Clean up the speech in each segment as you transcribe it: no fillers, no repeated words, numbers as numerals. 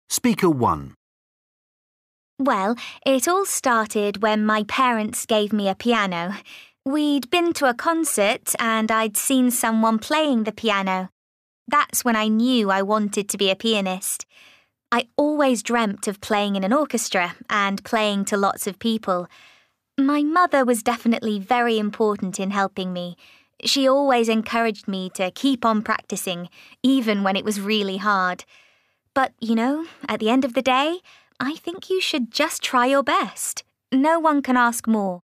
Speaker 1. Well, it all started when my parents gave me a piano. We'd been to a concert and I'd seen someone playing the piano. That's when I knew I wanted to be a pianist. I always dreamt of playing in an orchestra and playing to lots of people. My mother was definitely very important in helping me. She always encouraged me to keep on practicing, even when it was really hard. But, at the end of the day, I think you should just try your best. No one can ask more.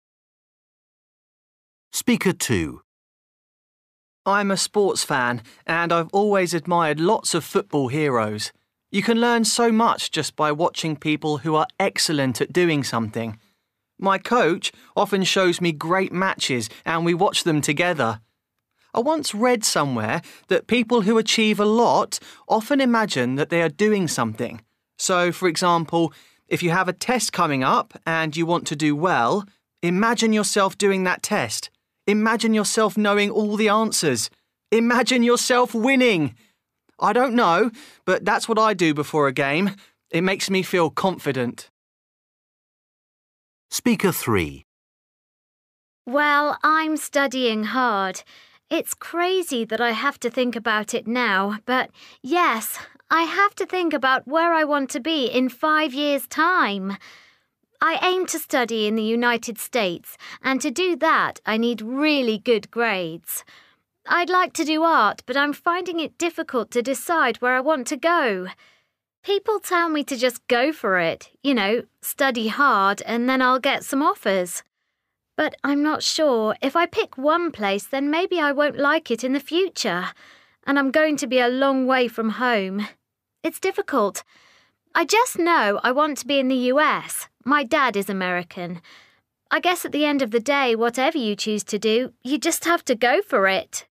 Speaker 2. I'm a sports fan and I've always admired lots of football heroes. You can learn so much just by watching people who are excellent at doing something. My coach often shows me great matches and we watch them together. I once read somewhere that people who achieve a lot often imagine that they are doing something. So, for example, if you have a test coming up and you want to do well, imagine yourself doing that test. Imagine yourself knowing all the answers. Imagine yourself winning. I don't know, but that's what I do before a game. It makes me feel confident. Speaker 3. Well, I'm studying hard. It's crazy that I have to think about it now, but yes, I have to think about where I want to be in 5 years' time. I aim to study in the United States, and to do that, I need really good grades. I'd like to do art, but I'm finding it difficult to decide where I want to go. People tell me to just go for it, study hard, and then I'll get some offers. But I'm not sure. If I pick one place, then maybe I won't like it in the future. And I'm going to be a long way from home. It's difficult. I just know I want to be in the US. My dad is American. I guess at the end of the day, whatever you choose to do, you just have to go for it.